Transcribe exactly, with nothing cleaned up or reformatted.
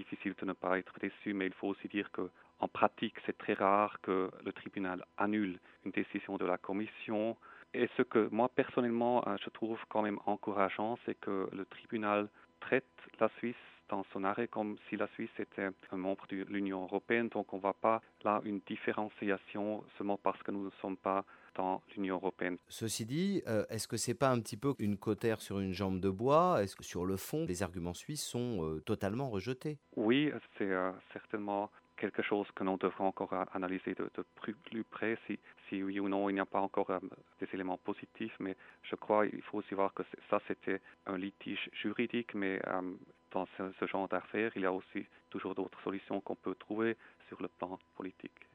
difficile de ne pas être déçu, mais il faut aussi dire que en pratique, c'est très rare que le tribunal annule une décision de la Commission. Et ce que moi, personnellement, je trouve quand même encourageant, c'est que le tribunal traite la Suisse dans son arrêt comme si la Suisse était un membre de l'Union européenne. Donc on ne voit pas là une différenciation seulement parce que nous ne sommes pas dans l'Union européenne. Ceci dit, euh, est-ce que c'est pas un petit peu une cautère sur une jambe de bois? Est-ce que sur le fond, les arguments suisses sont euh, totalement rejetés? Oui, c'est euh, certainement quelque chose que nous devrons encore euh, analyser de, de plus, plus près, si, si oui ou non il n'y a pas encore euh, des éléments positifs, mais je crois qu'il faut aussi voir que ça c'était un litige juridique, mais euh, dans ce, ce genre d'affaires, il y a aussi toujours d'autres solutions qu'on peut trouver sur le plan politique.